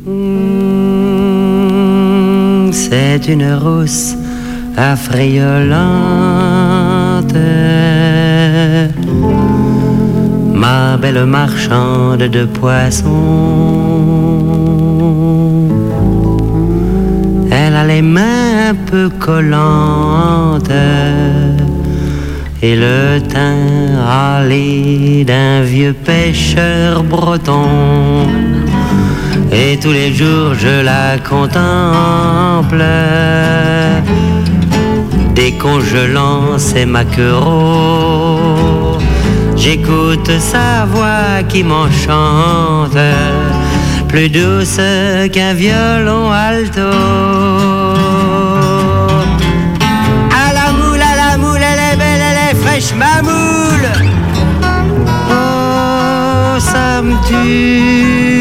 C'est une rousse affriolante, ma belle marchande de poissons. Elle a les mains un peu collantes et le teint râlé d'un vieux pêcheur breton. Et tous les jours je la contemple, décongelant ses maquereaux. J'écoute sa voix qui m'enchante, plus douce qu'un violon alto. À la moule, elle est belle, elle est fraîche, ma moule. Oh, ça me tue.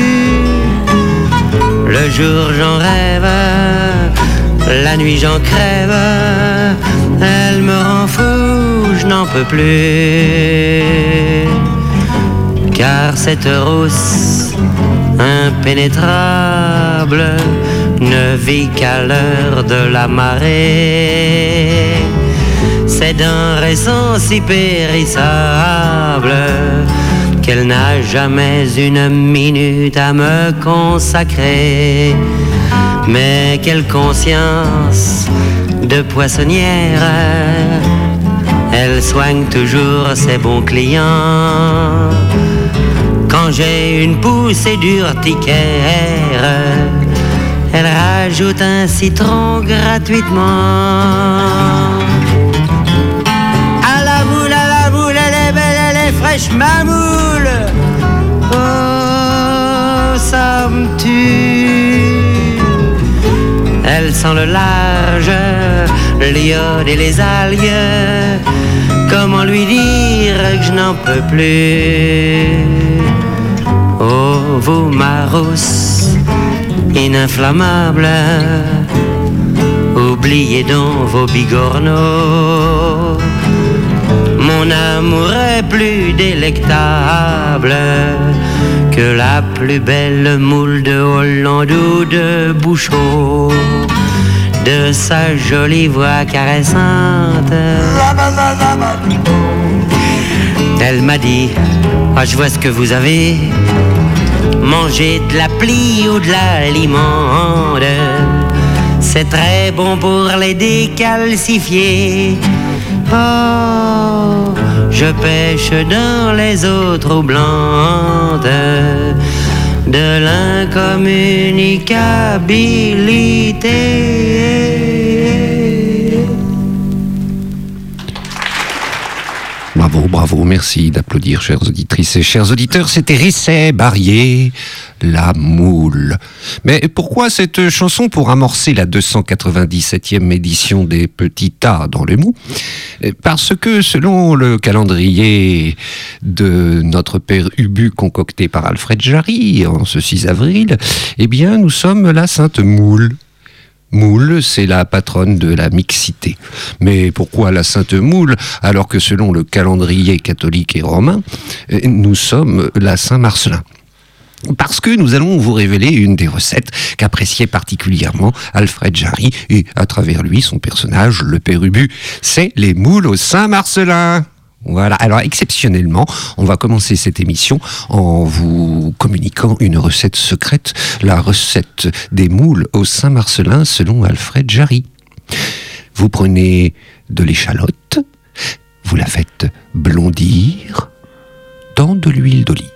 Le jour j'en rêve, la nuit j'en crève. Elle me rend fou, je n'en peux plus. Car cette rousse impénétrable ne vit qu'à l'heure de la marée. Ses denrées sont si périssables qu'elle n'a jamais une minute à me consacrer. Mais quelle conscience de poissonnière, elle soigne toujours ses bons clients. Quand j'ai une poussée d'urticaire, elle rajoute un citron gratuitement. À la moule, elle est belle, elle est fraîche, ma moule. Oh, ça me tue. Elle sent le large, l'iode et les algues. Comment lui dire que je n'en peux plus? Oh, vous, ma rousse ininflammable, oubliez donc vos bigorneaux. Mon amour est plus délectable que la plus belle moule de Hollande ou de Bouchot. De sa jolie voix caressante, elle m'a dit: ah, je vois ce que vous avez, mangez de la plie ou de la limande, c'est très bon pour les décalcifier. Oh, je pêche dans les eaux troublantes de l'incommunicabilité. Bravo, bravo, merci d'applaudir, chères auditrices et chers auditeurs. C'était Risset Barrier, La Moule. Mais pourquoi cette chanson pour amorcer la 297e édition des Petits Tas dans le Mou? Parce que selon le calendrier de notre père Ubu concocté par Alfred Jarry en ce 6 avril, eh bien nous sommes la Sainte Moule. Moule, c'est la patronne de la mixité. Mais pourquoi la Sainte Moule, alors que selon le calendrier catholique et romain, nous sommes la Saint-Marcellin? Parce que nous allons vous révéler une des recettes qu'appréciait particulièrement Alfred Jarry et à travers lui son personnage, le père Ubu. C'est les moules au Saint-Marcellin. Voilà, alors exceptionnellement, on va commencer cette émission en vous communiquant une recette secrète, la recette des moules au Saint-Marcellin selon Alfred Jarry. Vous prenez de l'échalote, vous la faites blondir dans de l'huile d'olive.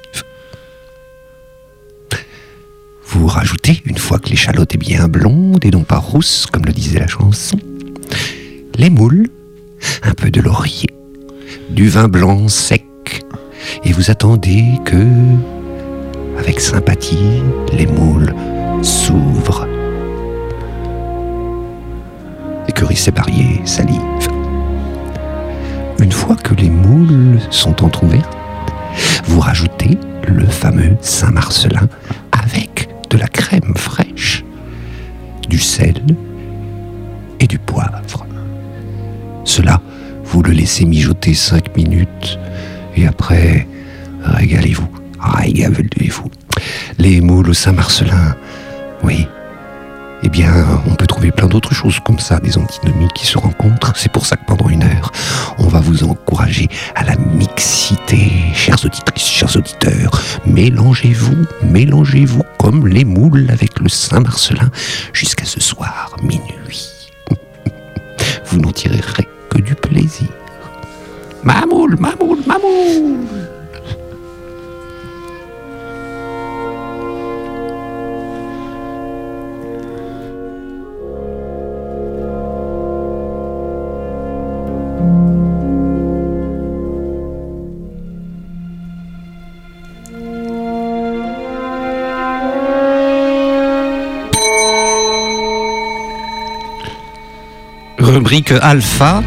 Vous rajoutez, une fois que l'échalote est bien blonde et non pas rousse, comme le disait la chanson, les moules, un peu de laurier, du vin blanc sec, et vous attendez que, avec sympathie, les moules s'ouvrent. Et que Risset Barrier salive. Une fois que les moules sont entr'ouvertes, vous rajoutez le fameux Saint-Marcellin avec de la crème fraîche, du sel et du poivre. Cela, vous le laissez mijoter 5 minutes et après, régalez-vous. Les moules au Saint-Marcellin Oui. Eh bien, on peut trouver plein d'autres choses comme ça, des antinomies qui se rencontrent. C'est pour ça que pendant 1 heure, on va vous encourager à la mixité. Chères auditrices, chers auditeurs, mélangez-vous comme les moules avec le Saint-Marcellin jusqu'à ce soir, minuit. Vous n'en tirerez que du plaisir. Mamoule, mamoule, mamoule. Rubrique Alpha,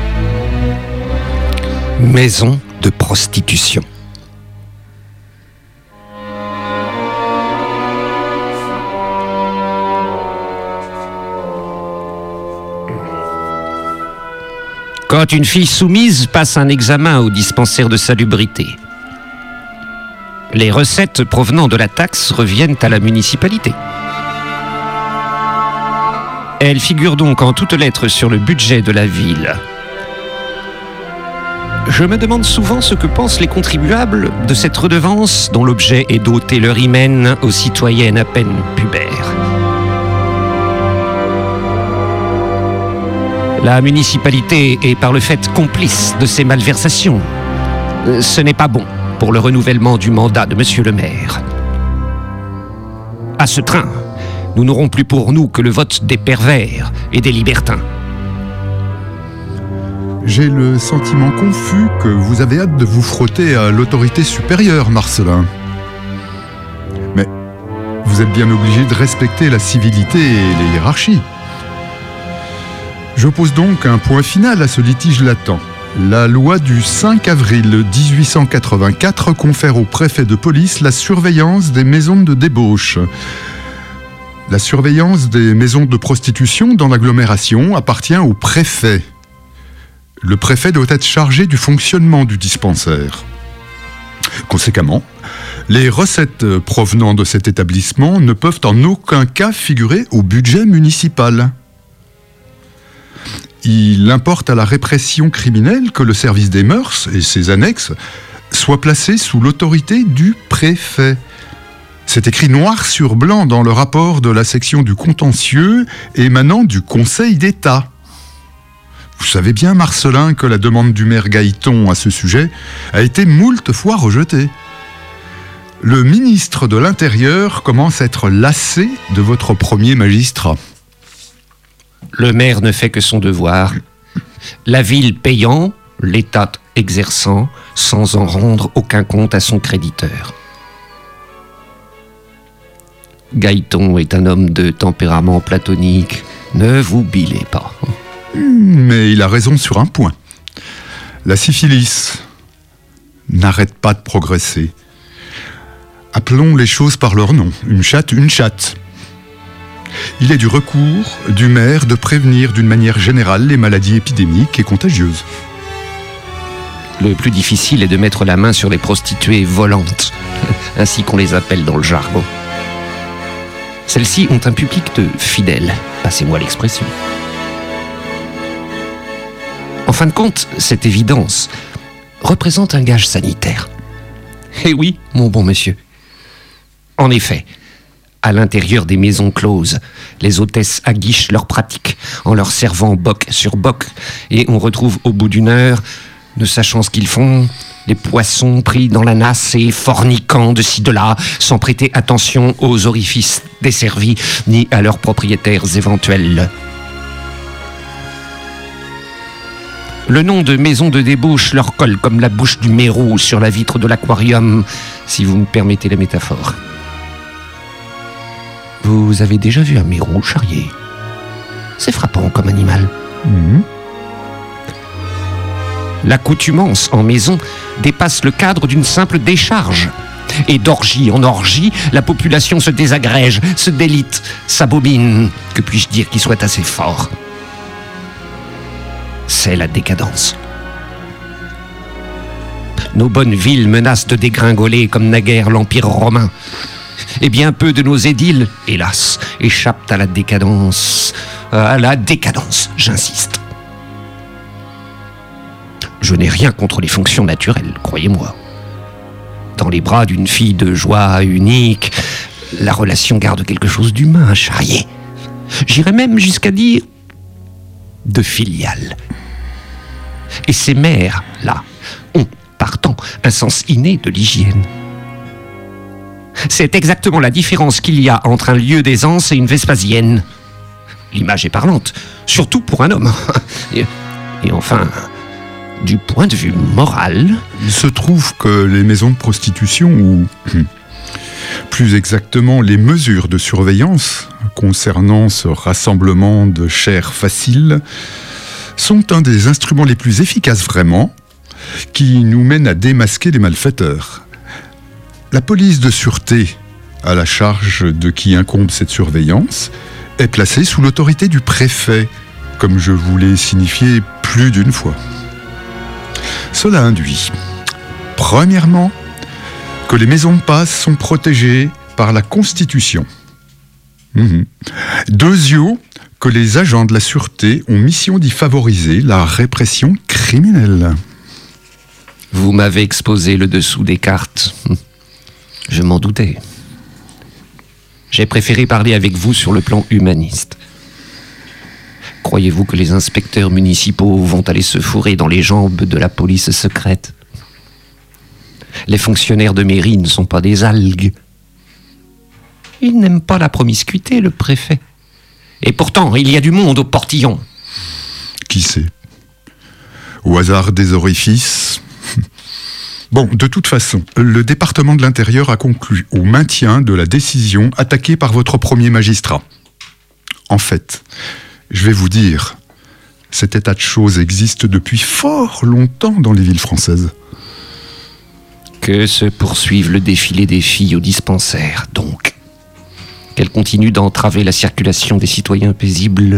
maison de prostitution. Quand une fille soumise passe un examen au dispensaire de salubrité, les recettes provenant de la taxe reviennent à la municipalité. Elle figure donc en toutes lettres sur le budget de la ville. Je me demande souvent ce que pensent les contribuables de cette redevance dont l'objet est d'ôter leur hymen aux citoyennes à peine pubères. La municipalité est par le fait complice de ces malversations. Ce n'est pas bon pour le renouvellement du mandat de monsieur le maire. À ce train, nous n'aurons plus pour nous que le vote des pervers et des libertins. J'ai le sentiment confus que vous avez hâte de vous frotter à l'autorité supérieure, Marcellin. Mais vous êtes bien obligé de respecter la civilité et les hiérarchies. J'oppose donc un point final à ce litige latent. La loi du 5 avril 1884 confère au préfet de police la surveillance des maisons de débauche. La surveillance des maisons de prostitution dans l'agglomération appartient au préfet. Le préfet doit être chargé du fonctionnement du dispensaire. Conséquemment, les recettes provenant de cet établissement ne peuvent en aucun cas figurer au budget municipal. Il importe à la répression criminelle que le service des mœurs et ses annexes soient placés sous l'autorité du préfet. C'est écrit noir sur blanc dans le rapport de la section du contentieux émanant du Conseil d'État. Vous savez bien, Marcellin, que la demande du maire Gailleton à ce sujet a été moult fois rejetée. Le ministre de l'Intérieur commence à être lassé de votre premier magistrat. Le maire ne fait que son devoir. La ville payant, l'État exerçant, sans en rendre aucun compte à son créditeur. Gailleton est un homme de tempérament platonique. Ne vous bilez pas. Mais il a raison sur un point. La syphilis n'arrête pas de progresser. Appelons les choses par leur nom. Une chatte, une chatte. Il est du recours du maire de prévenir d'une manière générale les maladies épidémiques et contagieuses. Le plus difficile est de mettre la main sur les prostituées volantes, ainsi qu'on les appelle dans le jargon. Celles-ci ont un public de fidèles, passez-moi l'expression. En fin de compte, cette évidence représente un gage sanitaire. Eh oui, mon bon monsieur. En effet, à l'intérieur des maisons closes, les hôtesses aguichent leurs pratiques en leur servant boc sur boc, et on retrouve au bout d'1 heure, ne sachant ce qu'ils font, les poissons pris dans la nasse et forniquant de ci de là, sans prêter attention aux orifices desservis, ni à leurs propriétaires éventuels. Le nom de maison de débauche leur colle comme la bouche du mérou sur la vitre de l'aquarium, si vous me permettez la métaphore. Vous avez déjà vu un mérou charrié? C'est frappant comme animal. L'accoutumance en maison dépasse le cadre d'une simple décharge. Et d'orgie en orgie, la population se désagrège, se délite, s'abomine. Que puis-je dire qui soit assez fort? C'est la décadence. Nos bonnes villes menacent de dégringoler comme naguère l'Empire romain. Et bien peu de nos édiles, hélas, échappent à la décadence. À la décadence, j'insiste. Je n'ai rien contre les fonctions naturelles, croyez-moi. Dans les bras d'une fille de joie unique, la relation garde quelque chose d'humain, Charrier. J'irais même jusqu'à dire de filial. Et ces mères, là, ont, partant, un sens inné de l'hygiène. C'est exactement la différence qu'il y a entre un lieu d'aisance et une Vespasienne. L'image est parlante, surtout pour un homme. Et enfin, du point de vue moral... Il se trouve que les maisons de prostitution, ou plus exactement les mesures de surveillance concernant ce rassemblement de chair facile, sont un des instruments les plus efficaces vraiment, qui nous mènent à démasquer les malfaiteurs. La police de sûreté, à la charge de qui incombe cette surveillance, est placée sous l'autorité du préfet, comme je vous l'ai signifié plus d'une fois. Cela induit, premièrement, que les maisons de passe sont protégées par la Constitution. Deuxièmement, que les agents de la sûreté ont mission d'y favoriser la répression criminelle. Vous m'avez exposé le dessous des cartes. Je m'en doutais. J'ai préféré parler avec vous sur le plan humaniste. Croyez-vous que les inspecteurs municipaux vont aller se fourrer dans les jambes de la police secrète ? Les fonctionnaires de mairie ne sont pas des algues. Il n'aime pas la promiscuité, le préfet. Et pourtant, il y a du monde au portillon. Qui sait ? Au hasard des orifices. Bon, de toute façon, le département de l'Intérieur a conclu au maintien de la décision attaquée par votre premier magistrat. En fait, je vais vous dire, cet état de choses existe depuis fort longtemps dans les villes françaises. Que se poursuive le défilé des filles au dispensaire, donc. Qu'elle continue d'entraver la circulation des citoyens paisibles.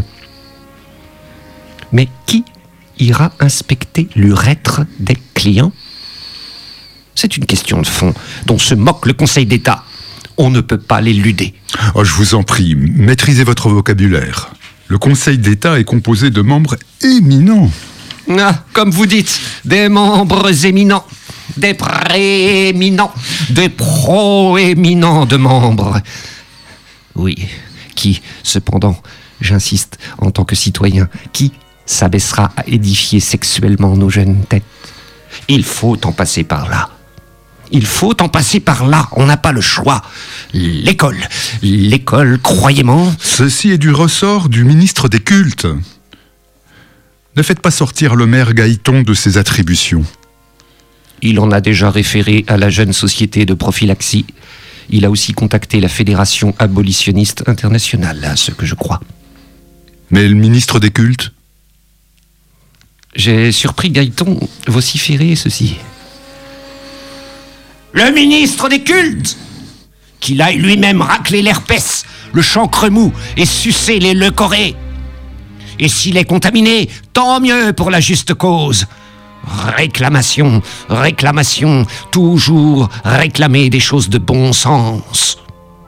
Mais qui ira inspecter l'urètre des clients ? C'est une question de fond dont se moque le Conseil d'État. On ne peut pas l'éluder. Oh, je vous en prie, maîtrisez votre vocabulaire. Le Conseil d'État est composé de membres éminents. Ah, comme vous dites, des membres éminents, des prééminents, des proéminents de membres. Oui, qui, cependant, j'insiste, en tant que citoyen, qui s'abaissera à édifier sexuellement nos jeunes têtes ? Il faut en passer par là. Il faut en passer par là, on n'a pas le choix. L'école, croyez-moi... Ceci est du ressort du ministre des Cultes. Ne faites pas sortir le maire Gaëton de ses attributions. Il en a déjà référé à la jeune société de prophylaxie. Il a aussi contacté la Fédération abolitionniste internationale, à ce que je crois. Mais le ministre des Cultes ? J'ai surpris Gaëton vociférer ceci. Le ministre des cultes, qu'il aille lui-même racler l'herpès, le chancre mou et sucer les leucorrhées. Et s'il est contaminé, tant mieux pour la juste cause. Réclamation, réclamation, toujours réclamer des choses de bon sens.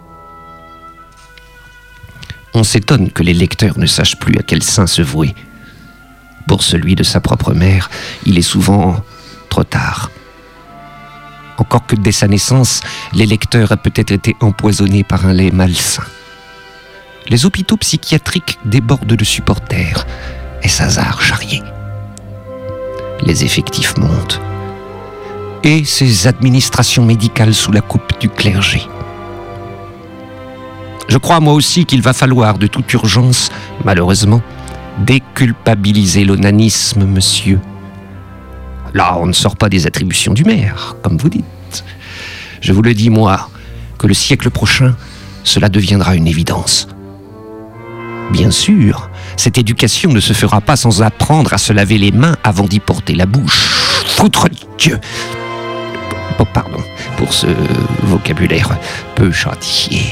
On s'étonne que les lecteurs ne sachent plus à quel saint se vouer. Pour celui de sa propre mère, il est souvent trop tard. Encore que dès sa naissance, l'électeur a peut-être été empoisonné par un lait malsain. Les hôpitaux psychiatriques débordent de supporters. Est-ce hasard, Charrier ? Les effectifs montent. Et ces administrations médicales sous la coupe du clergé. Je crois moi aussi qu'il va falloir de toute urgence, malheureusement, déculpabiliser l'onanisme, monsieur. Là, on ne sort pas des attributions du maire, comme vous dites. Je vous le dis, moi, que le siècle prochain, cela deviendra une évidence. Bien sûr, cette éducation ne se fera pas sans apprendre à se laver les mains avant d'y porter la bouche. Foutre Dieu! Oh, pardon pour ce vocabulaire peu châtié.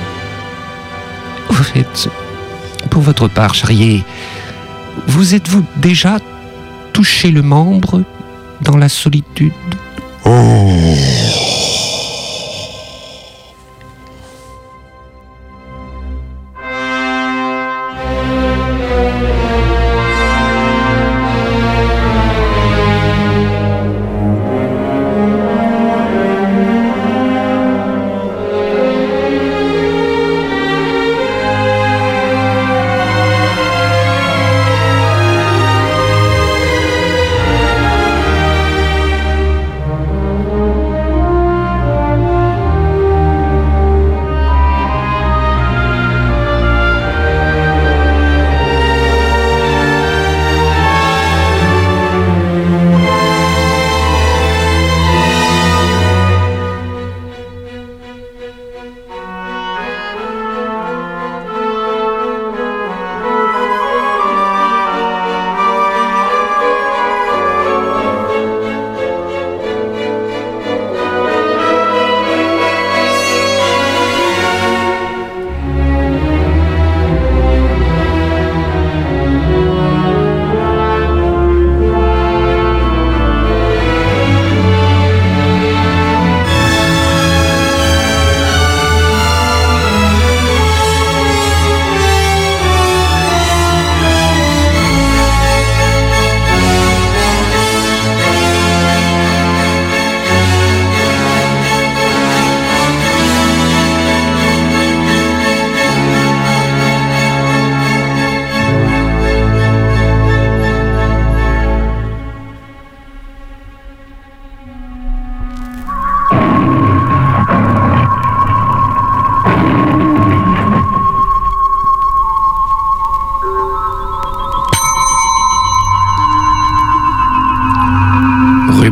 Au fait, pour votre part, Charrier, vous êtes-vous déjà touché le membre dans la solitude ? Oh.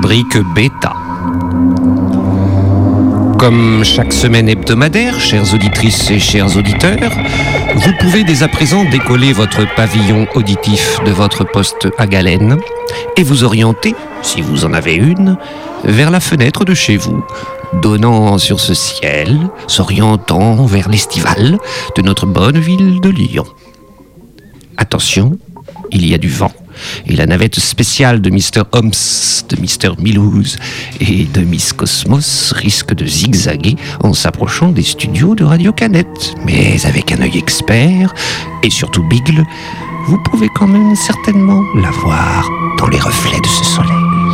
rubrique bêta. Comme chaque semaine hebdomadaire, chères auditrices et chers auditeurs, vous pouvez dès à présent décoller votre pavillon auditif de votre poste à galène et vous orienter, si vous en avez une, vers la fenêtre de chez vous, donnant sur ce ciel, s'orientant vers l'estival de notre bonne ville de Lyon. Attention, il y a du vent. Et la navette spéciale de Mr. Holmes, de Mr. Milouz et de Miss Cosmos risque de zigzaguer en s'approchant des studios de Radio Canette. Mais avec un œil expert, et surtout Bigle, vous pouvez quand même certainement la voir dans les reflets de ce soleil.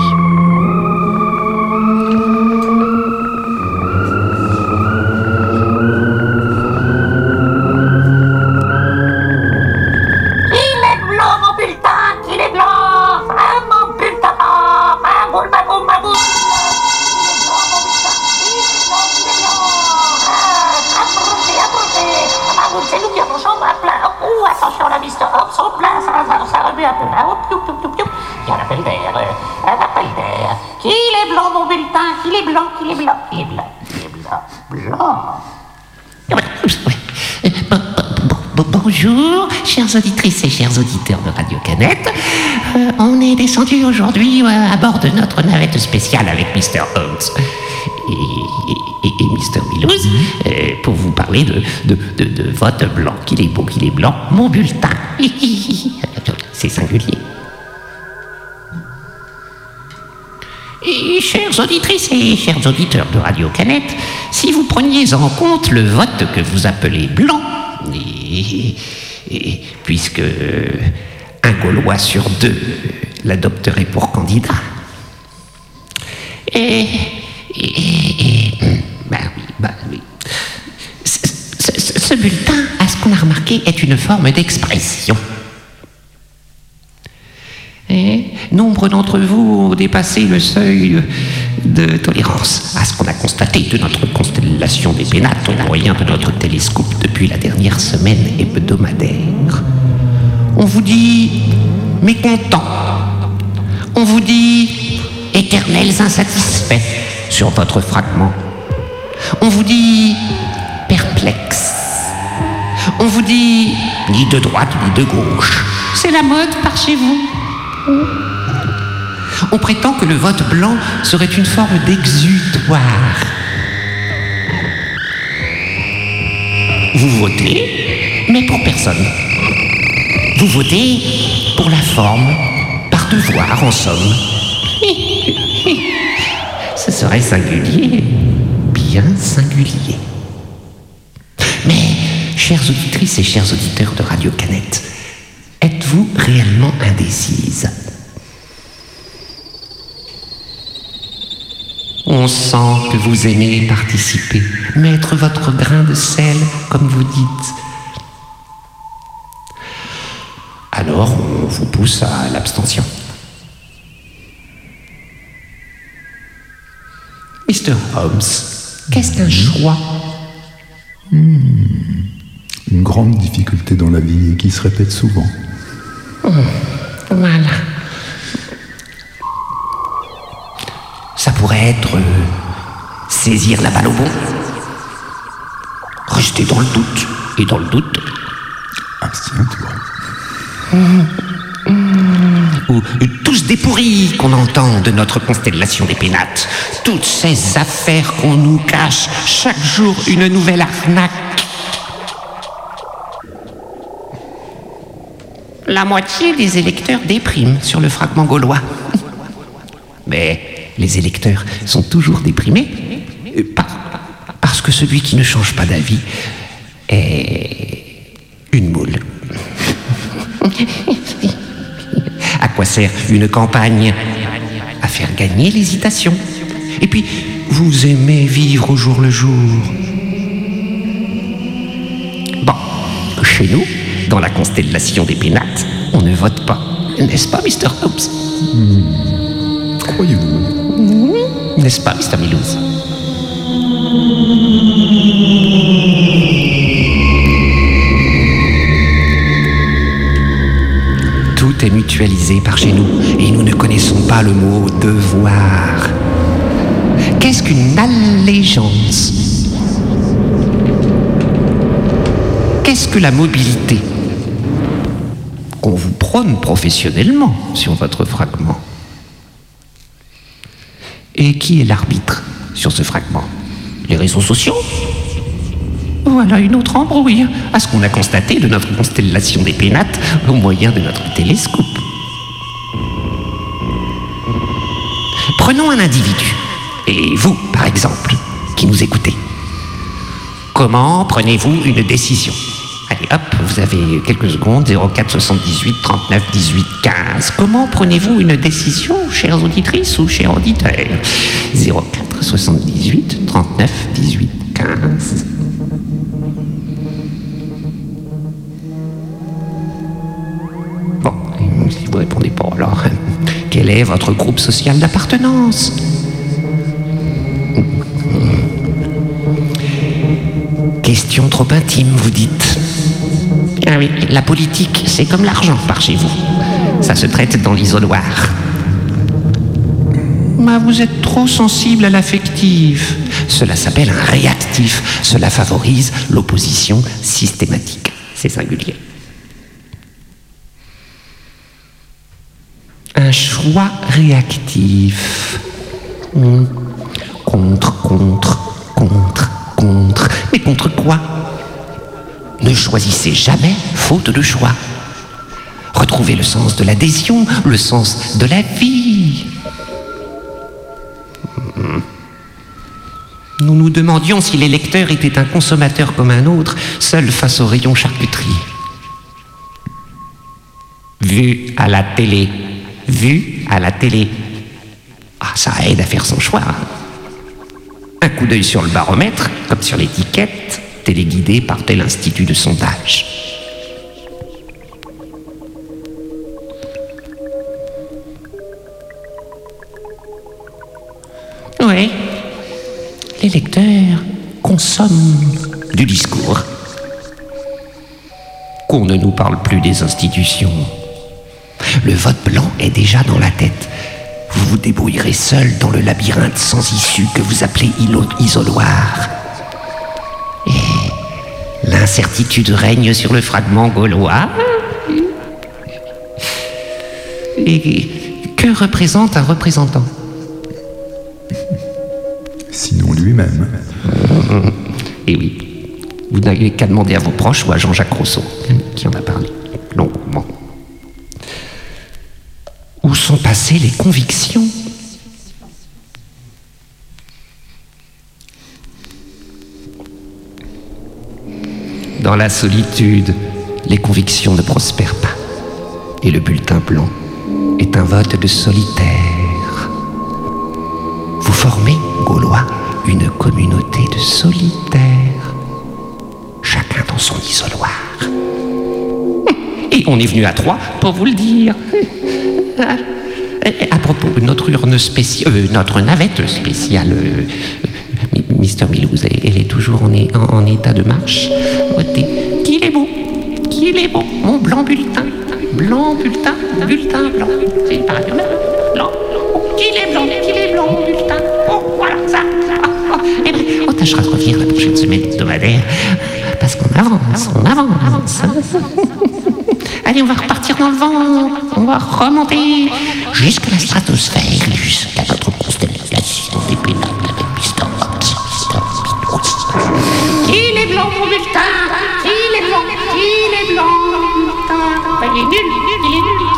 Attention là, Mr. Hobbs, en place, ça remue un peu là, hop, piou, piou, piou, piou. Il y a un appel d'air, Qu'il est blanc, mon bulletin, qu'il est blanc, qu'il est blanc, qu'il est blanc, qu'il est blanc, blanc. Bonjour, chères auditrices et chers auditeurs de Radio Canette. On est descendu aujourd'hui à bord de notre navette spéciale avec Mr. Holmes et Mr. Milouz pour vous parler de vote blanc. Qu'il est beau, qu'il est blanc, mon bulletin. C'est singulier. Et chères auditrices et chers auditeurs de Radio Canette, si vous preniez en compte le vote que vous appelez blanc, et puisque un Gaulois sur 2 l'adopterait pour candidat, oui. Ce bulletin, à ce qu'on a remarqué, est une forme d'expression. Nombre d'entre vous ont dépassé le seuil de tolérance à ce qu'on a constaté de notre constellation des Pénates au moyen de notre télescope depuis la dernière semaine hebdomadaire. On vous dit mécontents, on vous dit éternels insatisfaits sur votre fragment, on vous dit perplexe, on vous dit ni de droite ni de gauche. C'est la mode par chez vous. On prétend que le vote blanc serait une forme d'exutoire. Vous votez, mais pour personne. Vous votez pour la forme, par devoir en somme. Ce serait singulier, bien singulier. Mais, chères auditrices et chers auditeurs de Radio Canette, êtes-vous réellement indécise? On sent que vous aimez participer, mettre votre grain de sel, comme vous dites. Alors, on vous pousse à l'abstention. Mr. Holmes, qu'est-ce qu'un choix? Une grande difficulté dans la vie et qui se répète souvent. Voilà. Ça pourrait être saisir la balle au bon, rester dans le doute, et dans le doute, abstiens-toi. Ou tous des pourris qu'on entend de notre constellation des Pénates, toutes ces affaires qu'on nous cache, chaque jour une nouvelle arnaque. La moitié des électeurs dépriment sur le fragment gaulois. Mais les électeurs sont toujours déprimés parce que celui qui ne change pas d'avis est une moule. À quoi sert une campagne? À faire gagner l'hésitation. Et puis, vous aimez vivre au jour le jour. Bon, chez nous, dans la constellation des Pénates, on ne vote pas. N'est-ce pas, Mr. Hobbs? Croyez-vous? N'est-ce pas, Mr. Milouz? Tout est mutuel. spiritualisé par chez nous et nous ne connaissons pas le mot devoir. Qu'est-ce qu'une allégeance? Qu'est-ce que la mobilité qu'on vous prône professionnellement sur votre fragment? Et qui est l'arbitre sur ce fragment? Les réseaux sociaux? Voilà une autre embrouille à ce qu'on a constaté de notre constellation des Pénates au moyen de notre télescope. Prenons un individu, et vous, par exemple, qui nous écoutez. Comment prenez-vous une décision? Allez hop, vous avez quelques secondes, 04 78 39 18 15. Comment prenez-vous une décision, chères auditrices ou chers auditeurs? 04 78 39 18 15. Bon, si vous répondez pas, alors, quel est votre groupe social d'appartenance? Question trop intime, vous dites. Ah oui, la politique, c'est comme l'argent par chez vous. Ça se traite dans l'isoloir. Mais vous êtes trop sensible à l'affectif. Cela s'appelle un réactif. Cela favorise l'opposition systématique. C'est singulier. Un choix réactif. Contre. Mais contre quoi? Ne choisissez jamais faute de choix. Retrouvez le sens de l'adhésion, le sens de la vie. Nous nous demandions si l'électeur était un consommateur comme un autre, seul face au rayon charcuterie. Vu à la télé. Ah, ça aide à faire son choix. Un coup d'œil sur le baromètre, comme sur l'étiquette, téléguidé par tel institut de sondage. Oui, les lecteurs consomment du discours. Qu'on ne nous parle plus des institutions. Le vote blanc est déjà dans la tête. Vous vous débrouillerez seul dans le labyrinthe sans issue que vous appelez isoloir. Et l'incertitude règne sur le fragment gaulois. Et que représente un représentant? Sinon lui-même. Et oui, vous n'avez qu'à demander à vos proches ou à Jean-Jacques Rousseau, qui en a parlé longuement. Où sont passées les convictions? Dans la solitude, les convictions ne prospèrent pas. Et le bulletin blanc est un vote de solitaire. Vous formez, Gaulois, une communauté de solitaires. Chacun dans son isoloir. Et on est venu à 3 pour vous le dire. À propos, notre urne spéciale, notre navette spéciale, Mr. Milouz, elle est toujours en état de marche. Qu'il est beau, mon blanc bulletin, blanc. C'est pareil, blanc. Qu'il est blanc, mon bulletin. Oh, voilà, ça. Et bien, on tâchera de revenir la prochaine semaine hebdomadaire, parce qu'on avance. Allez, on va repartir dans le vent, on va remonter jusqu'à la stratosphère, jusqu'à notre constellation des Pénates avec Mr. Hobbs. Il est blanc, mon bulletin, il est blanc, mon bulletin. Il est nul, il est blanc.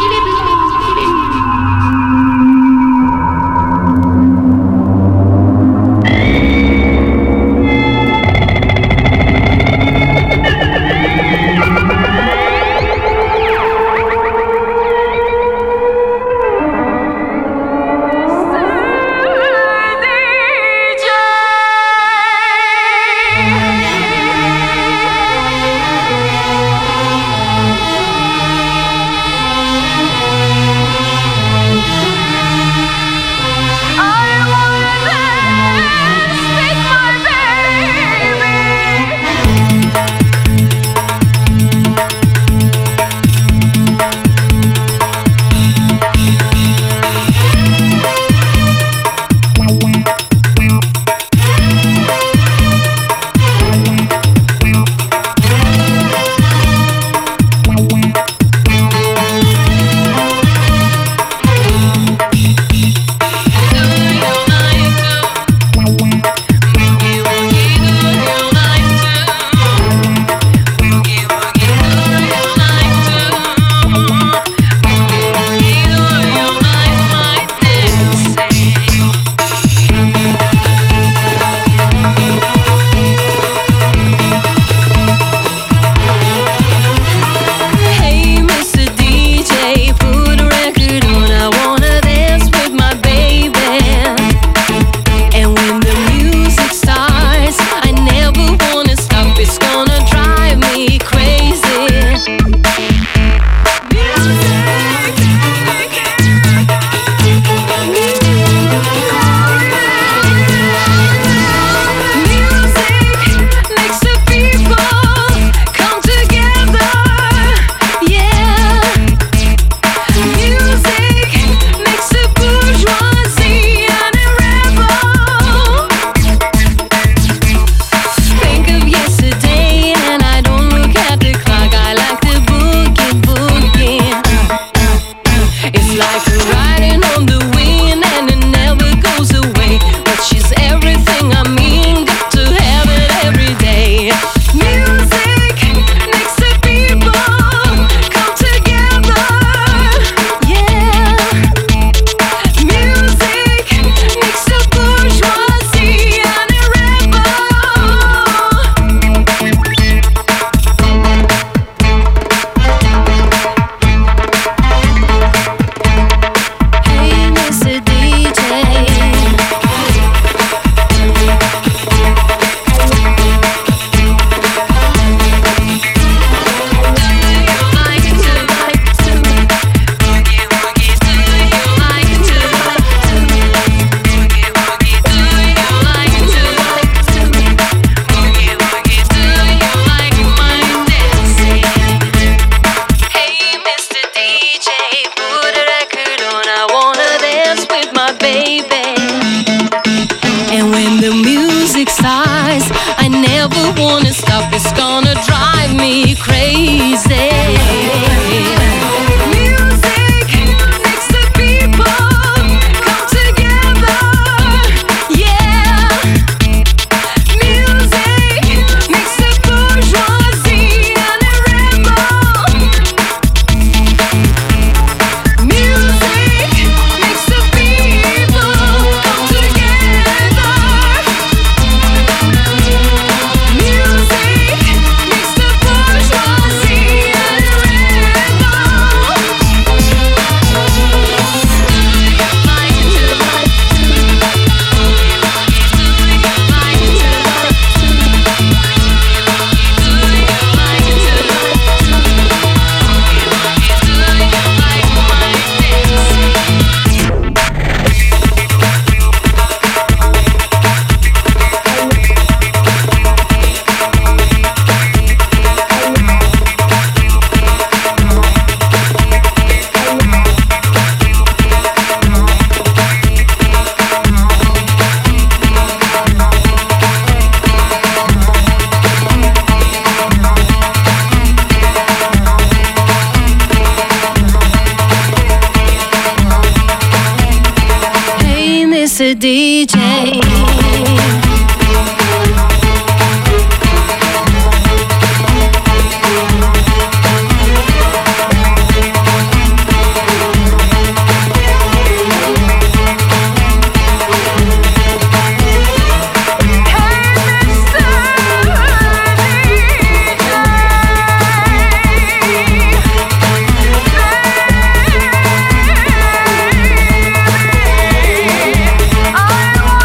drive me crazy. Mr. DJ. I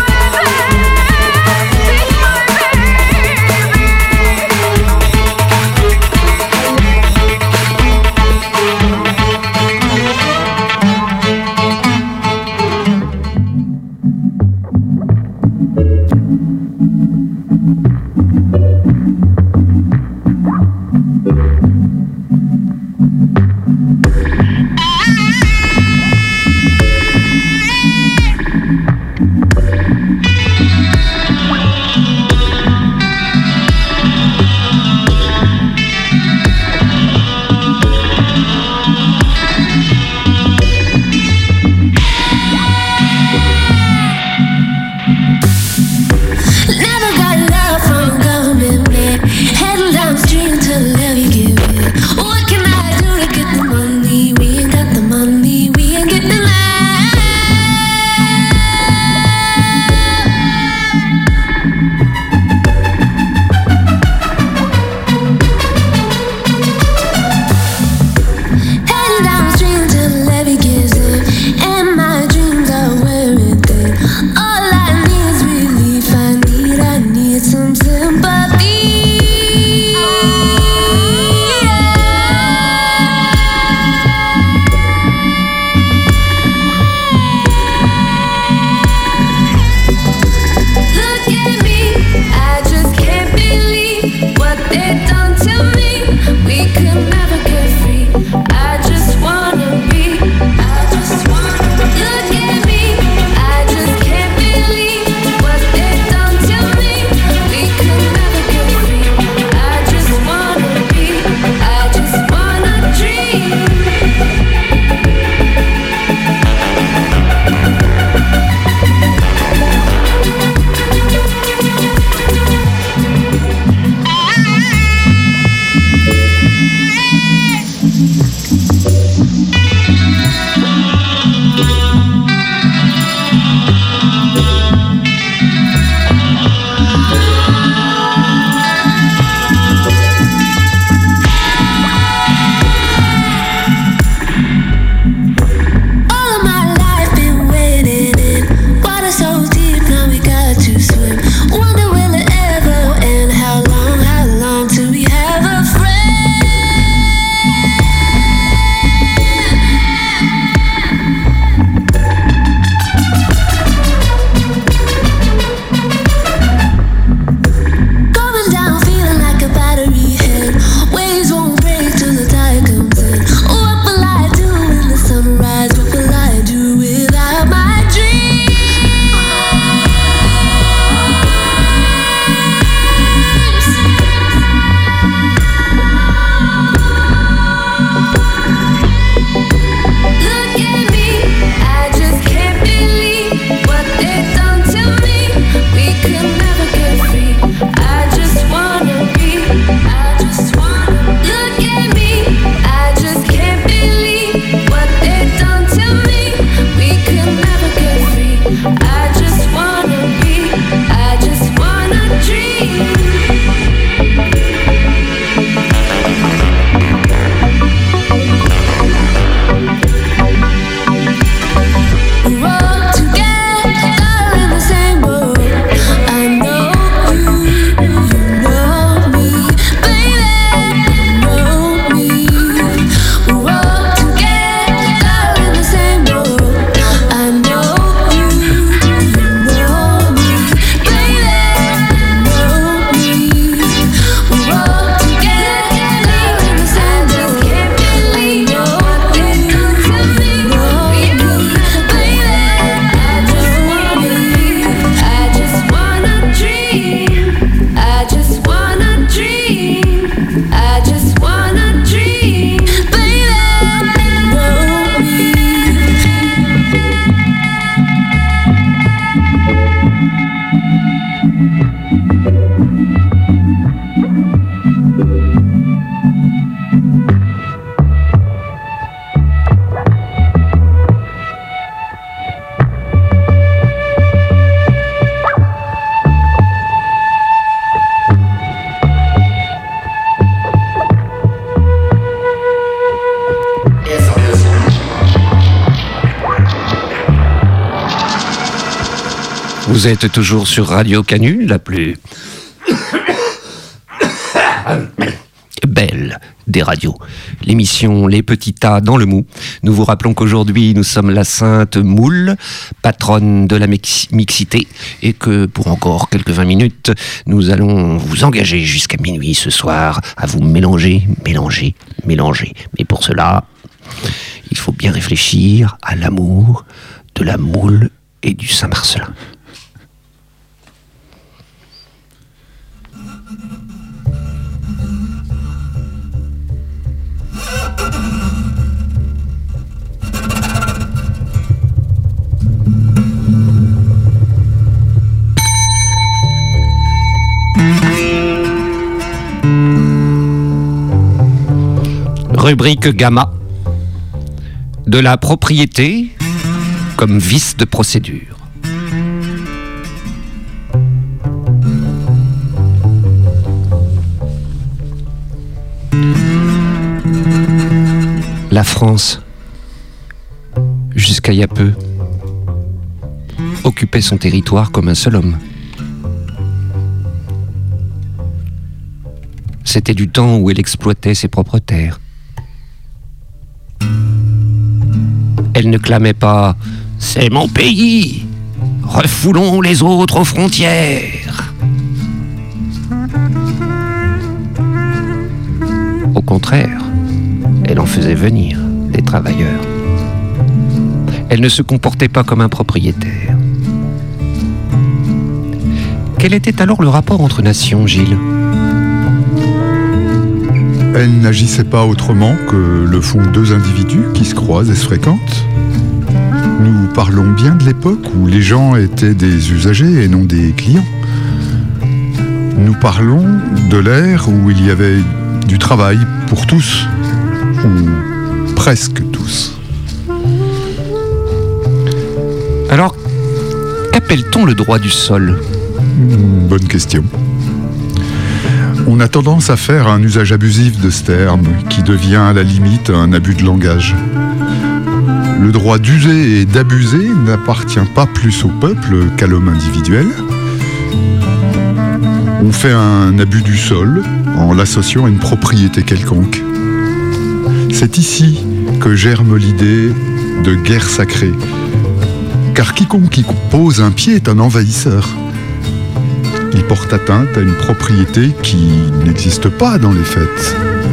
Vous êtes toujours sur Radio Canu, la plus belle des radios. L'émission Les Petits Tas dans le Mou. Nous vous rappelons qu'aujourd'hui, nous sommes la Sainte Moule, patronne de la mixité, et que pour encore quelques 20 minutes, nous allons vous engager jusqu'à minuit ce soir à vous mélanger. Mais pour cela, il faut bien réfléchir à l'amour de la moule et du Saint-Marcelin. Rubrique Gamma. De la propriété comme vice de procédure. La France, jusqu'à il y a peu, occupait son territoire comme un seul homme. C'était du temps où elle exploitait ses propres terres. Elle ne clamait pas « C'est mon pays, refoulons les autres aux frontières ». Au contraire, elle en faisait venir des travailleurs. Elle ne se comportait pas comme un propriétaire. Quel était alors le rapport entre nations, Gilles ? Elle n'agissait pas autrement que le font deux individus qui se croisent et se fréquentent. Nous parlons bien de l'époque où les gens étaient des usagers et non des clients. Nous parlons de l'ère où il y avait du travail pour tous, ou presque tous. Alors, qu'appelle-t-on le droit du sol ? Bonne question. On a tendance à faire un usage abusif de ce terme, qui devient à la limite un abus de langage. Le droit d'user et d'abuser n'appartient pas plus au peuple qu'à l'homme individuel. On fait un abus du sol en l'associant à une propriété quelconque. C'est ici que germe l'idée de guerre sacrée, car quiconque qui pose un pied est un envahisseur. Il porte atteinte à une propriété qui n'existe pas dans les faits.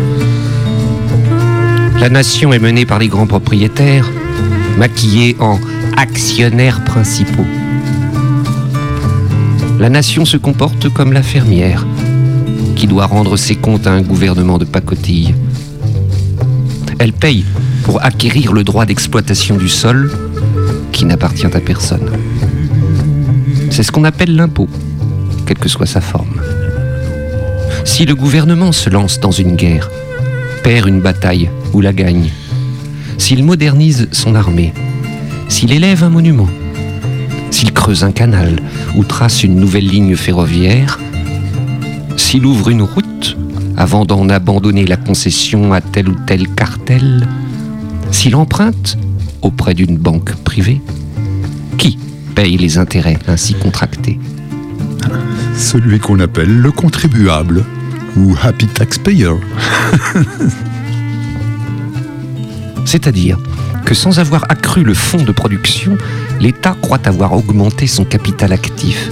La nation est menée par les grands propriétaires, maquillés en actionnaires principaux. La nation se comporte comme la fermière, qui doit rendre ses comptes à un gouvernement de pacotille. Elle paye pour acquérir le droit d'exploitation du sol, qui n'appartient à personne. C'est ce qu'on appelle l'impôt, quelle que soit sa forme. Si le gouvernement se lance dans une guerre, perd une bataille ou la gagne, s'il modernise son armée, s'il élève un monument, s'il creuse un canal ou trace une nouvelle ligne ferroviaire, s'il ouvre une route avant d'en abandonner la concession à tel ou tel cartel, s'il emprunte auprès d'une banque privée, qui paye les intérêts ainsi contractés ? Celui qu'on appelle le contribuable, ou happy taxpayer. C'est-à-dire que sans avoir accru le fonds de production, l'État croit avoir augmenté son capital actif.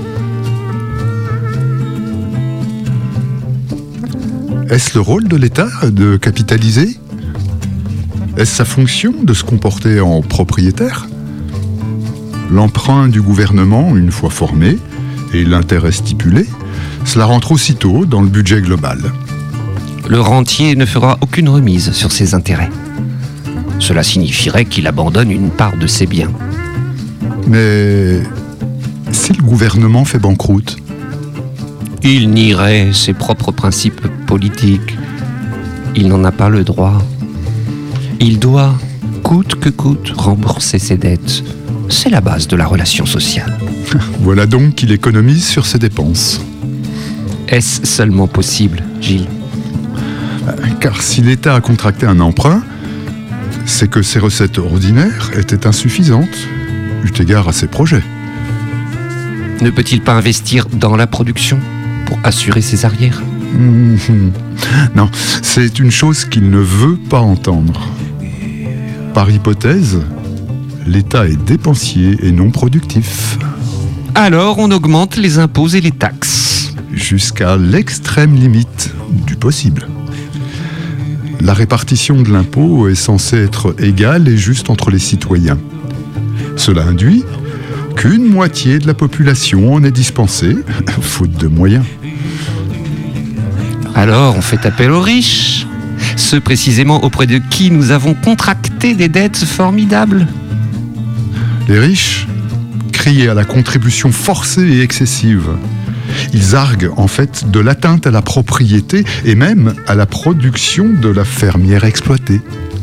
Est-ce le rôle de l'État de capitaliser ? Est-ce sa fonction de se comporter en propriétaire ? L'emprunt du gouvernement, une fois formé, et l'intérêt stipulé, cela rentre aussitôt dans le budget global. Le rentier ne fera aucune remise sur ses intérêts. Cela signifierait qu'il abandonne une part de ses biens. Mais si le gouvernement fait banqueroute ? Il nierait ses propres principes politiques. Il n'en a pas le droit. Il doit, coûte que coûte, rembourser ses dettes. C'est la base de la relation sociale. Voilà donc qu'il économise sur ses dépenses. Est-ce seulement possible, Gilles ? Car si l'État a contracté un emprunt, c'est que ses recettes ordinaires étaient insuffisantes, eu égard à ses projets. Ne peut-il pas investir dans la production pour assurer ses arrières ? Non, c'est une chose qu'il ne veut pas entendre. Par hypothèse, l'État est dépensier et non productif. Alors on augmente les impôts et les taxes. Jusqu'à l'extrême limite du possible. La répartition de l'impôt est censée être égale et juste entre les citoyens. Cela induit qu'une moitié de la population en est dispensée, faute de moyens. Alors on fait appel aux riches, ceux précisément auprès de qui nous avons contracté des dettes formidables. Les riches crient à la contribution forcée et excessive. Ils arguent en fait de l'atteinte à la propriété et même à la production de la fermière exploitée.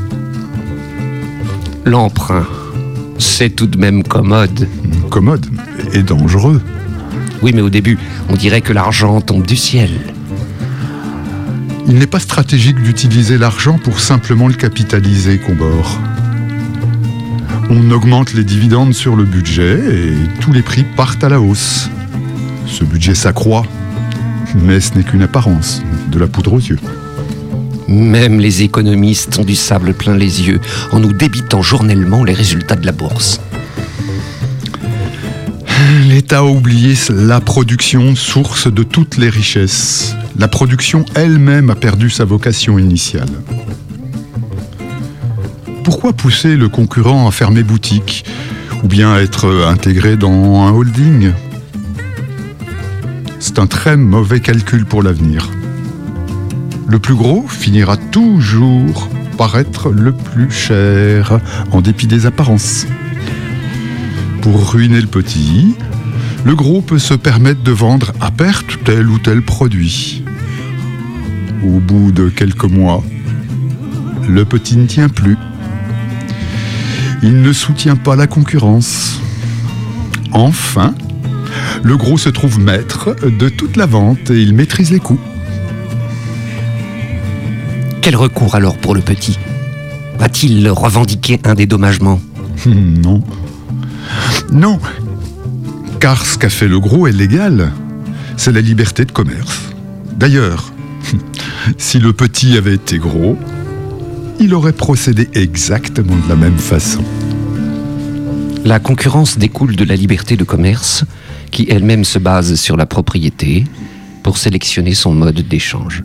L'emprunt, c'est tout de même commode. Commode et dangereux. Oui, mais au début, on dirait que l'argent tombe du ciel. Il n'est pas stratégique d'utiliser l'argent pour simplement le capitaliser, Combord. On augmente les dividendes sur le budget et tous les prix partent à la hausse. Ce budget s'accroît, mais ce n'est qu'une apparence, de la poudre aux yeux. Même les économistes ont du sable plein les yeux en nous débitant journellement les résultats de la bourse. L'État a oublié la production, source de toutes les richesses. La production elle-même a perdu sa vocation initiale. Pourquoi pousser le concurrent à fermer boutique ou bien à être intégré dans un holding ? C'est un très mauvais calcul pour l'avenir. Le plus gros finira toujours par être le plus cher, en dépit des apparences. Pour ruiner le petit, le gros peut se permettre de vendre à perte tel ou tel produit. Au bout de quelques mois, le petit ne tient plus. Il ne soutient pas la concurrence. Enfin, le gros se trouve maître de toute la vente et il maîtrise les coûts. Quel recours alors pour le petit ? Va-t-il revendiquer un dédommagement ? Non. Non. Car ce qu'a fait le gros est légal. C'est la liberté de commerce. D'ailleurs, si le petit avait été gros, il aurait procédé exactement de la même façon. La concurrence découle de la liberté de commerce, qui elle-même se base sur la propriété, pour sélectionner son mode d'échange.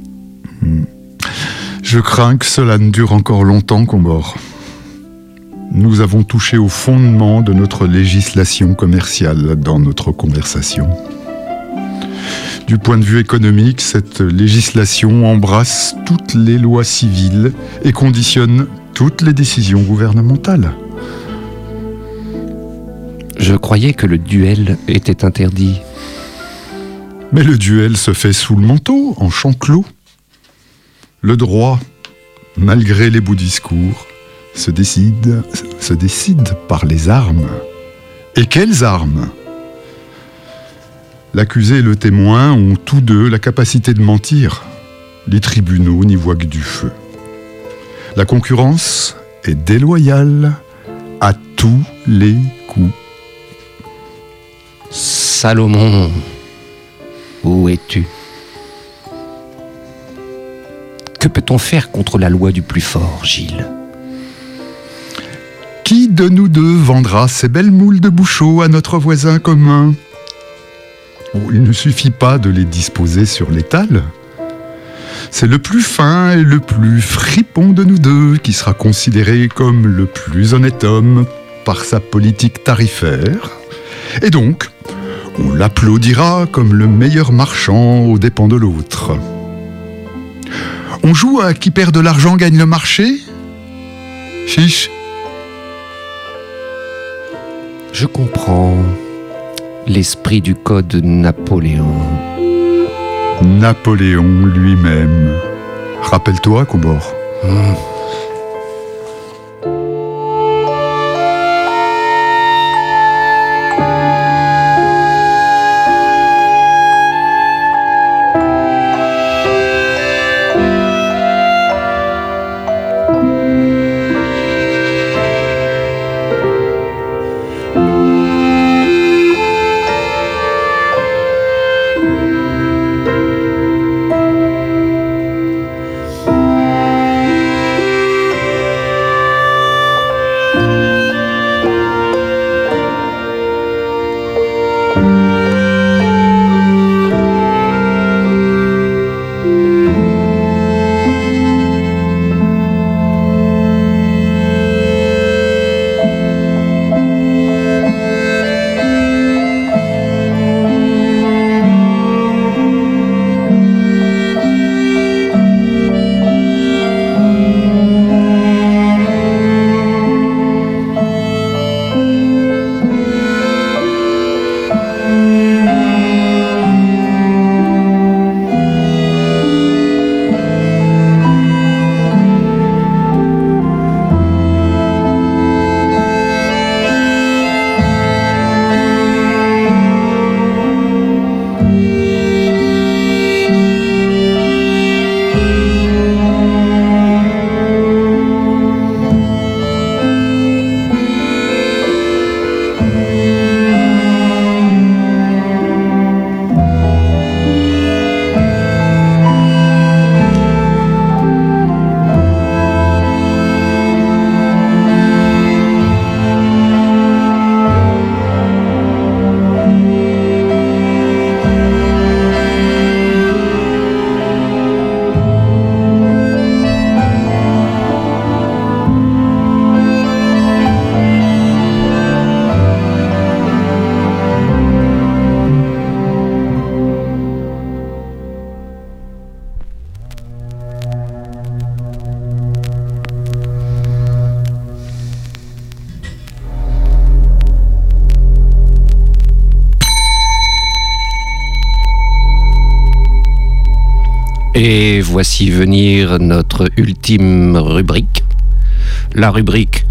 Je crains que cela ne dure encore longtemps, Combord. Nous avons touché au fondement de notre législation commerciale dans notre conversation. Du point de vue économique, cette législation embrasse toutes les lois civiles et conditionne toutes les décisions gouvernementales. Je croyais que le duel était interdit. Mais le duel se fait sous le manteau, en champ clos. Le droit, malgré les beaux discours, se décide par les armes. Et quelles armes ? L'accusé et le témoin ont tous deux la capacité de mentir. Les tribunaux n'y voient que du feu. La concurrence est déloyale à tous les coups. Salomon, où es-tu ? Que peut-on faire contre la loi du plus fort, Gilles ? Qui de nous deux vendra ces belles moules de Bouchot à notre voisin commun ? Il ne suffit pas de les disposer sur l'étal. C'est le plus fin et le plus fripon de nous deux qui sera considéré comme le plus honnête homme par sa politique tarifaire. Et donc, on l'applaudira comme le meilleur marchand aux dépens de l'autre. On joue à qui perd de l'argent gagne le marché ? Chiche. Je comprends l'esprit du code Napoléon. Napoléon lui-même. Rappelle-toi, Combord. Et voici venir notre ultime rubrique. La rubrique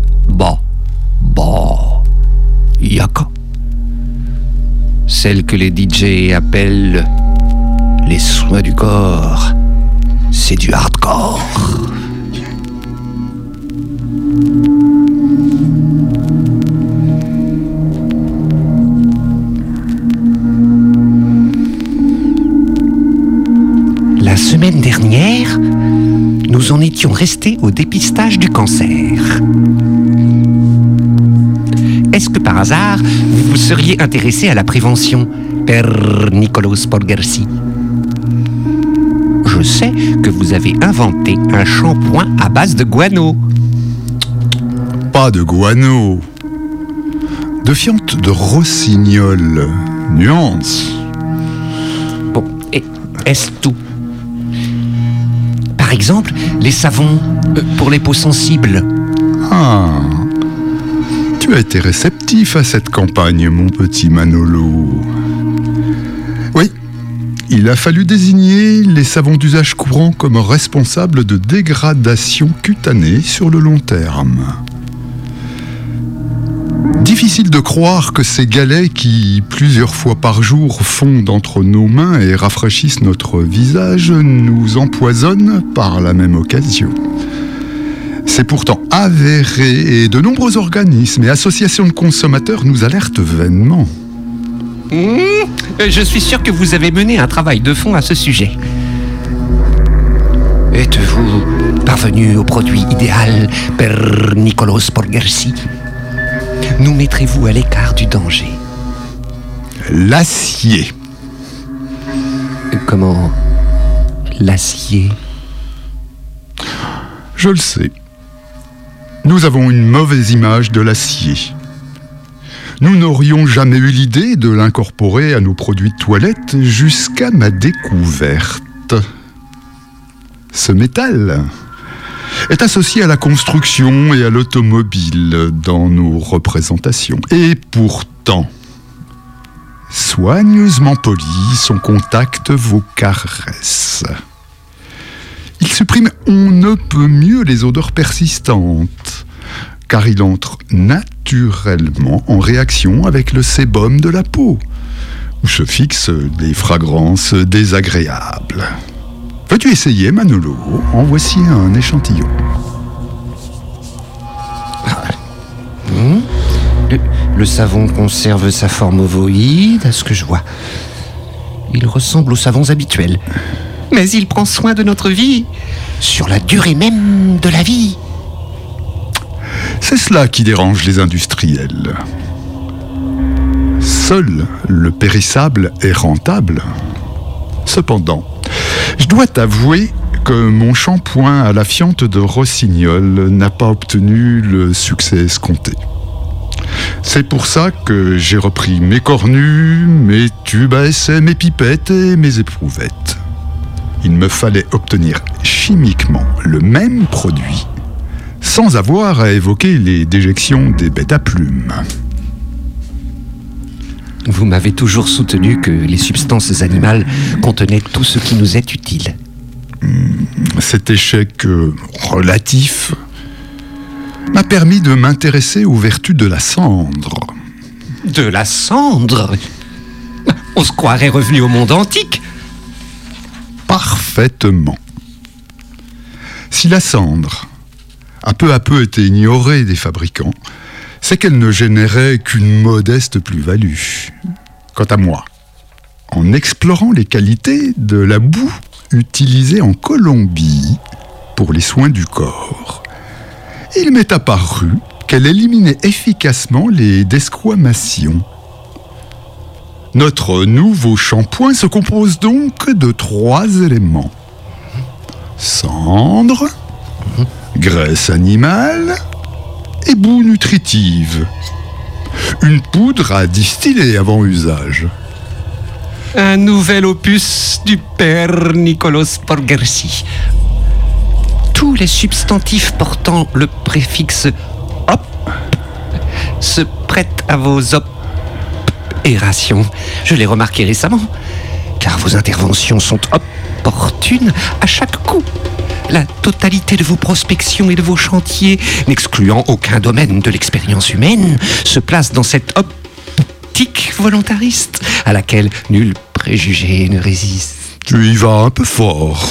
Yaka. Celle que les DJ appellent les soins du corps. C'est du hardcore. La semaine dernière, nous en étions restés au dépistage du cancer. Est-ce que par hasard, vous vous seriez intéressé à la prévention, Père Nicolas Sporgersi? Je sais que vous avez inventé un shampoing à base de guano. Pas de guano. De fiente de rossignol. Nuance. Bon, et est-ce tout? Par exemple, les savons pour les peaux sensibles. Ah. Tu as été réceptif à cette campagne, mon petit Manolo. Oui, il a fallu désigner les savons d'usage courant comme responsables de dégradation cutanée sur le long terme. Difficile de croire que ces galets qui, plusieurs fois par jour, fondent entre nos mains et rafraîchissent notre visage, nous empoisonnent par la même occasion. C'est pourtant avéré et de nombreux organismes et associations de consommateurs nous alertent vainement. Je suis sûr que vous avez mené un travail de fond à ce sujet. Êtes-vous parvenu au produit idéal, Père Nicolas Sporgersi? Nous mettrez-vous à l'écart du danger? L'acier. Comment? L'acier? Je le sais. Nous avons une mauvaise image de l'acier. Nous n'aurions jamais eu l'idée de l'incorporer à nos produits de toilette jusqu'à ma découverte. Ce métal est associé à la construction et à l'automobile dans nos représentations. Et pourtant, soigneusement poli, son contact vos caresses. Il supprime on ne peut mieux les odeurs persistantes, car il entre naturellement en réaction avec le sébum de la peau, où se fixent des fragrances désagréables. Veux-tu essayer, Manolo? En voici un échantillon. Le savon conserve sa forme ovoïde, à ce que je vois. Il ressemble aux savons habituels. Mais il prend soin de notre vie, sur la durée même de la vie. C'est cela qui dérange les industriels. Seul le périssable est rentable. Cependant, je dois t'avouer que mon shampoing à la fiente de rossignol n'a pas obtenu le succès escompté. C'est pour ça que j'ai repris mes cornues, mes tubes à essai, mes pipettes et mes éprouvettes. Il me fallait obtenir chimiquement le même produit sans avoir à évoquer les déjections des bêtes à plumes. Vous m'avez toujours soutenu que les substances animales contenaient tout ce qui nous est utile. Cet échec relatif m'a permis de m'intéresser aux vertus de la cendre. De la cendre? On se croirait revenu au monde antique. Parfaitement. Si la cendre a peu à peu été ignorée des fabricants, c'est qu'elle ne générait qu'une modeste plus-value. Quant à moi, en explorant les qualités de la boue utilisée en Colombie pour les soins du corps, il m'est apparu qu'elle éliminait efficacement les desquamations. Notre nouveau shampoing se compose donc de 3 éléments. Cendre, graisse animale et boue nutritive. Une poudre à distiller avant usage. Un nouvel opus du père Nicolas Sporgersi. Tous les substantifs portant le préfixe « op » se prêtent à vos opérations. Je l'ai remarqué récemment, car vos interventions sont fortune à chaque coup. La totalité de vos prospections et de vos chantiers, n'excluant aucun domaine de l'expérience humaine, se place dans cette optique volontariste à laquelle nul préjugé ne résiste. Tu y vas un peu fort.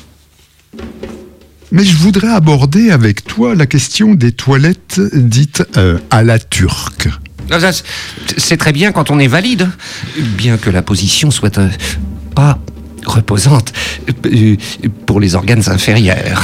Mais je voudrais aborder avec toi la question des toilettes dites à la turque. C'est très bien quand on est valide, bien que la position soit pas reposante pour les organes inférieurs.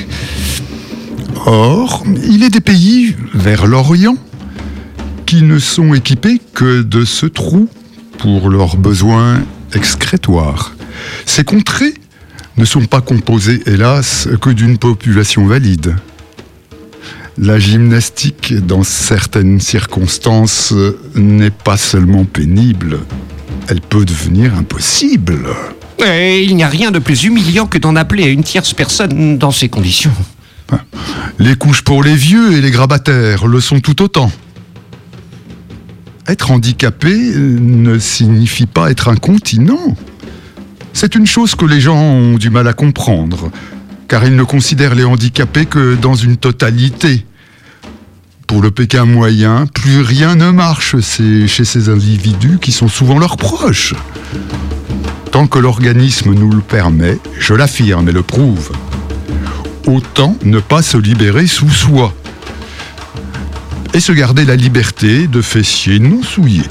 Or, il est des pays vers l'Orient qui ne sont équipés que de ce trou pour leurs besoins excrétoires. Ces contrées ne sont pas composées, hélas, que d'une population valide. La gymnastique, dans certaines circonstances, n'est pas seulement pénible, elle peut devenir impossible. Et il n'y a rien de plus humiliant que d'en appeler à une tierce personne dans ces conditions. Les couches pour les vieux et les grabataires le sont tout autant. Être handicapé ne signifie pas être incontinent. C'est une chose que les gens ont du mal à comprendre, car ils ne considèrent les handicapés que dans une totalité. Pour le Pékin moyen, plus rien ne marche chez ces individus qui sont souvent leurs proches. Tant que l'organisme nous le permet, je l'affirme et le prouve, autant ne pas se libérer sous soi et se garder la liberté de fessiers non souillés.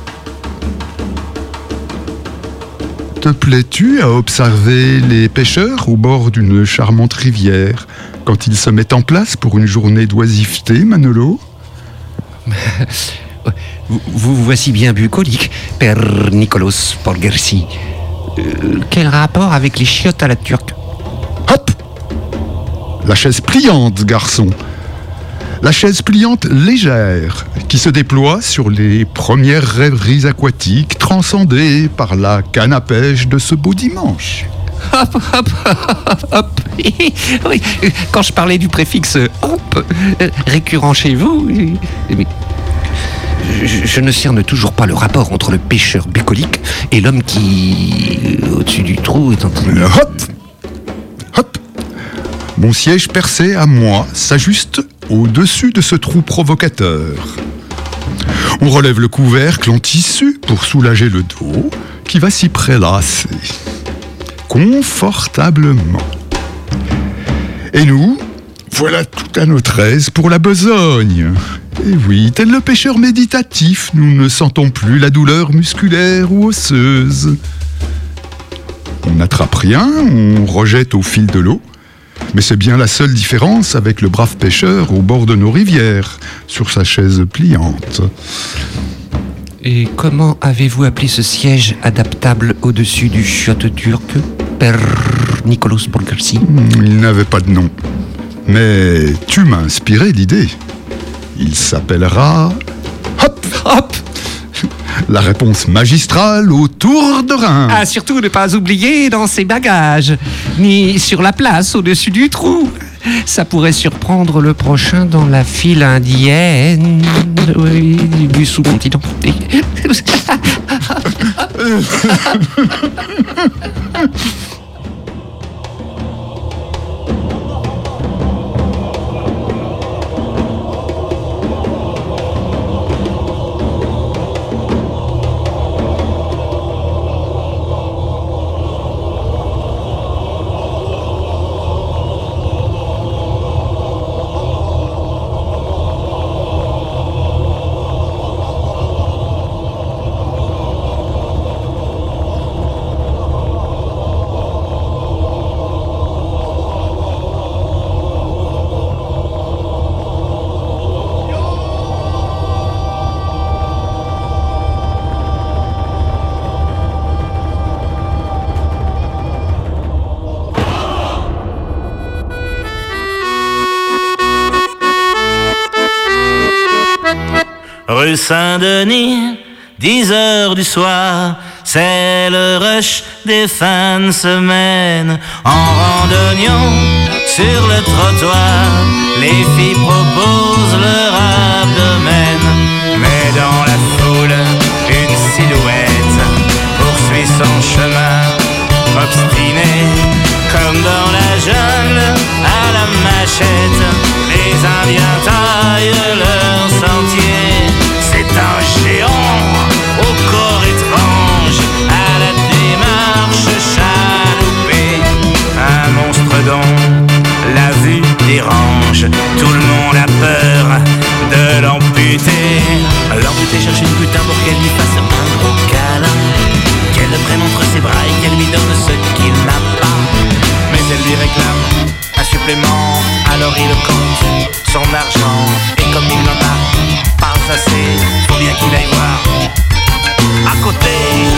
Te plais-tu à observer les pêcheurs au bord d'une charmante rivière quand ils se mettent en place pour une journée d'oisiveté, Manolo? Vous voici bien bucolique, Père Nicolas Borghersi. Quel rapport avec les chiottes à la turque? Hop! La chaise pliante, garçon. La chaise pliante légère qui se déploie sur les premières rêveries aquatiques transcendées par la canne à pêche de ce beau dimanche. Hop, hop, hop, hop. Oui, quand je parlais du préfixe hop, récurrent chez vous, mais je ne cerne toujours pas le rapport entre le pêcheur bucolique et l'homme qui, au-dessus du trou, est en train de... Hop! Hop! Mon siège percé à moi s'ajuste au-dessus de ce trou provocateur. On relève le couvercle en tissu pour soulager le dos qui va s'y prélasser confortablement. Et nous, voilà tout à notre aise pour la besogne. Et oui, tel le pêcheur méditatif, nous ne sentons plus la douleur musculaire ou osseuse. On n'attrape rien, on rejette au fil de l'eau. Mais c'est bien la seule différence avec le brave pêcheur au bord de nos rivières, sur sa chaise pliante. Et comment avez-vous appelé ce siège adaptable au-dessus du chiotte turc, Père Nicolas Borghersi? Il n'avait pas de nom. Mais tu m'as inspiré l'idée. Il s'appellera... Hop! Hop! La réponse magistrale au tour de rein. Ah, surtout ne pas oublier dans ses bagages, ni sur la place au-dessus du trou. Ça pourrait surprendre le prochain dans la file indienne du sous-continent. Rue Saint-Denis, 10 heures du soir, c'est le rush des fins de semaine. En randonnion sur le trottoir, les filles proposent leur abdomen. Mais dans la foule, une silhouette poursuit son chemin. obstinés, comme dans la jungle à la machette, les Indiens taillent leur sentier. C'est un géant au corps étrange, à la démarche chaloupée, un monstre dont la vue dérange. Tout le monde a peur de l'amputer. L'amputer cherche une putain pour qu'elle lui fasse un gros câlin, qu'elle le prenne entre ses bras et qu'elle lui donne ce qu'il n'a pas. Mais elle lui réclame un supplément, alors il compte son argent. Et comme il n'en a pas assez, faut bien qu'il aille voir à côté.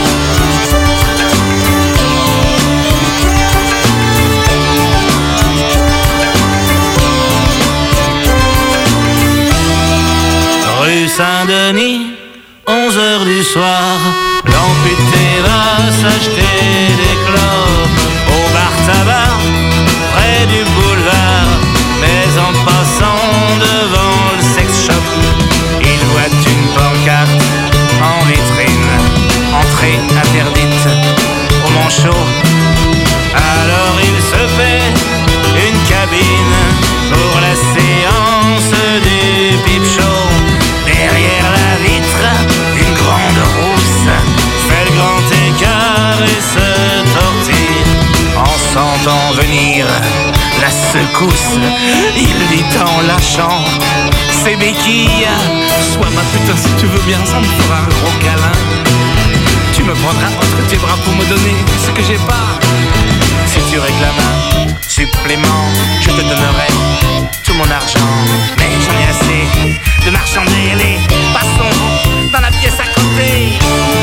Rue Saint-Denis, 11h du soir, l'amputé va s'acheter des clopes au bar tabac, près du boulevard. Mais en passant devant le sex shop, il voit une pancarte en vitrine, entrée interdite au manchot. Alors il se fait une cabine pour la séance du pipe show. Derrière la vitre, une grande rousse fait le grand écart et se tortille. En sentant venir la secousse, il dit en lâchant ses béquilles: sois ma putain si tu veux bien, ça me fera un gros câlin. Tu me prendras entre tes bras pour me donner ce que j'ai pas. Si tu réclames un supplément, je te donnerai tout mon argent. Mais j'en ai assez de marchander, allez, passons dans la pièce à côté.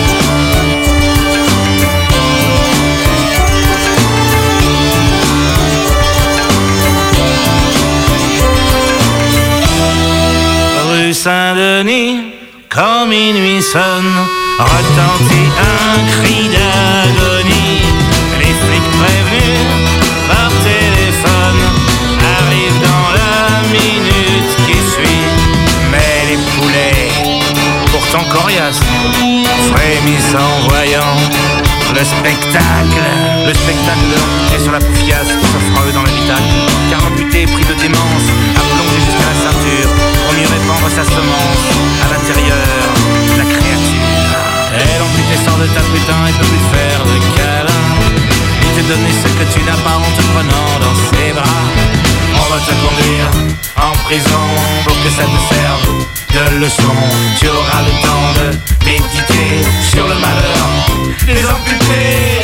Rue Saint-Denis, quand minuit sonne, retentit un cri d'agonie. Les flics prévenus par téléphone arrivent dans la minute qui suit. Mais les poulets, pourtant coriaces, frémissent en voyant le spectacle. Le spectacle est sur la poufiasse qui s'offre à eux dans l'habitacle. Car l'amputé pris de démence a plongé jusqu'à la ceinture pour mieux répandre sa semence à l'intérieur de la créature. Et l'amputé sort de ta putain et peut plus te faire de câlin, ni te donner ce que tu n'as pas en te prenant dans ses bras. On va te conduire en prison pour que ça te serve de leçon. Tu auras le temps de méditer sur le malheur des amputés.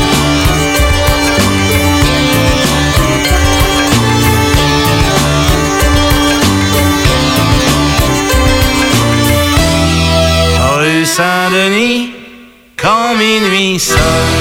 Rue Saint-Denis, quand minuit sonne.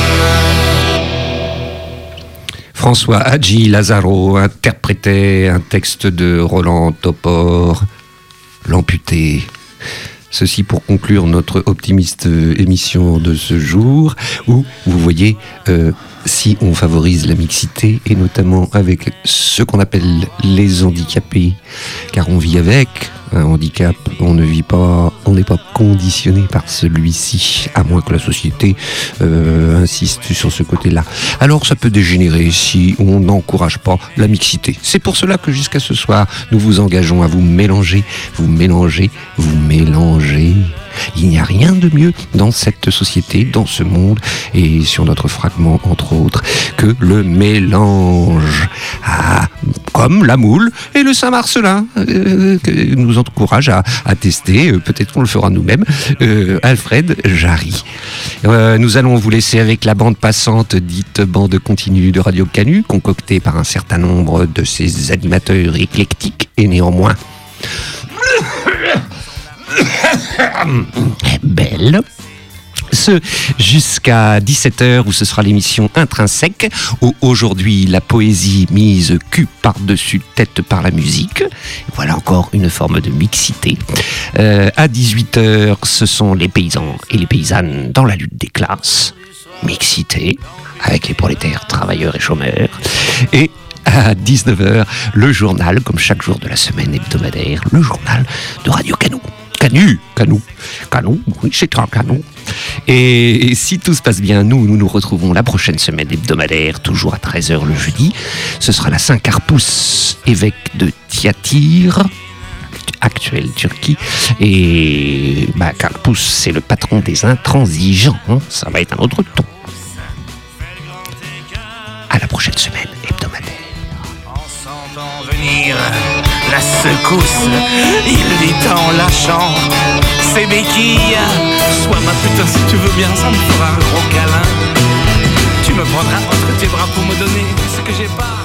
François Hadji Lazaro interprétait un texte de Roland Topor, L'amputé. Ceci pour conclure notre optimiste émission de ce jour, où, vous voyez, si on favorise la mixité, et notamment avec ce qu'on appelle les handicapés, car on vit avec un handicap, on ne vit pas, on n'est pas conditionné par celui-ci, à moins que la société insiste sur ce côté-là. Alors ça peut dégénérer si on n'encourage pas la mixité. C'est pour cela que jusqu'à ce soir, nous vous engageons à vous mélanger, vous mélanger, vous mélanger. Il n'y a rien de mieux dans cette société, dans ce monde, et sur notre fragment, entre autres, que le mélange. Ah, comme la moule et le Saint-Marcelin, nous encourage à tester, peut-être qu'on le fera nous-mêmes, Alfred Jarry. Nous allons vous laisser avec la bande passante, dite bande continue de Radio Canu, concoctée par un certain nombre de ces animateurs éclectiques et néanmoins belle. Ce jusqu'à 17h où ce sera l'émission Intrinsèque, où aujourd'hui la poésie mise cul par-dessus tête par la musique. Voilà encore une forme de mixité. À 18h, ce sont les paysans et les paysannes dans la lutte des classes. Mixité avec les prolétaires, travailleurs et chômeurs. Et à 19h, le journal, comme chaque jour de la semaine hebdomadaire, le journal de Radio Canu. Canu, oui, c'est un Canu. Et si tout se passe bien, nous nous retrouvons la prochaine semaine hebdomadaire, toujours à 13h le jeudi. Ce sera la Saint Karpous, évêque de Tiatir, actuelle Turquie. Et Karpous, c'est le patron des intransigeants. Ça va être un autre ton. À la prochaine semaine hebdomadaire. En sentant venir la secousse, il dit en lâchant ses béquilles: sois ma putain si tu veux bien, ça me fera un gros câlin. Tu me prendras entre tes bras pour me donner ce que j'ai pas.